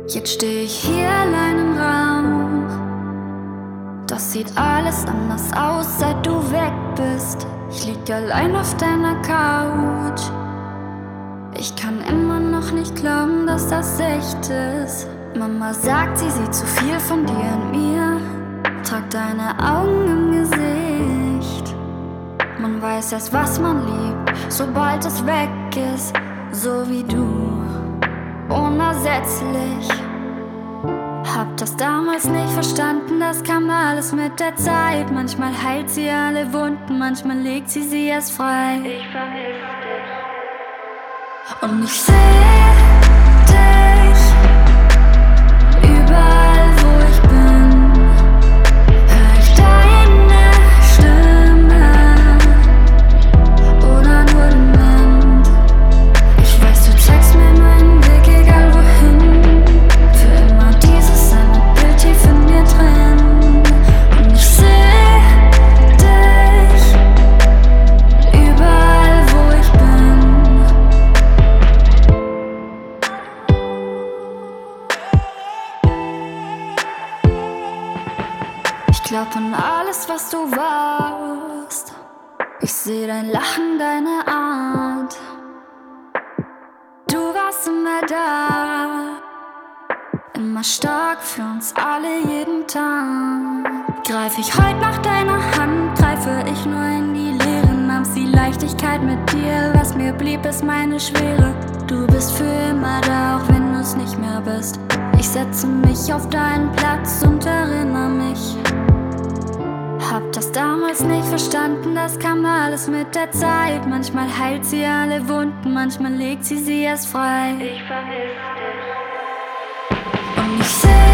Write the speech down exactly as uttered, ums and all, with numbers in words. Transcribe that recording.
Jetzt steh ich hier allein im Raum. Das sieht alles anders aus, seit du weg bist. Ich lieg allein auf deiner Couch. Ich kann immer noch nicht glauben, dass das echt ist. Mama sagt, sie sieht zu viel von dir in mir. Trag deine Augen im Gesicht. Man weiß erst, was man liebt, sobald es weg ist. So wie du, unersetzlich. Hab das damals nicht verstanden, das kam alles mit der Zeit. Manchmal heilt sie alle Wunden, manchmal legt sie sie erst frei. Ich vermiss dich. Und ich seh dich überall, wo ich bin. Hör ich deine Stimme oder nur den Wind. Ich weiß, du zeigst mir meinen Weg, egal wohin. Für immer dieses eine Bild tief in mir drin. Und ich seh dich überall, wo ich bin. Ich glaub an alles, was du warst. Ich seh dein Lachen, deine Art. Du warst immer da, immer stark für uns alle jeden Tag. Greif ich heut nach deiner Hand, greife ich nur in die Leere. Nahm's die Leichtigkeit mit dir, was mir blieb, ist meine Schwere. Du bist für immer da, auch wenn du's nicht mehr bist. Ich setze mich auf deinen Platz und erinnere mich. Hab das damals nicht verstanden, das kam alles mit der Zeit. Manchmal heilt sie alle Wunden, manchmal legt sie sie erst frei. Ich vermiss dich. Und ich seh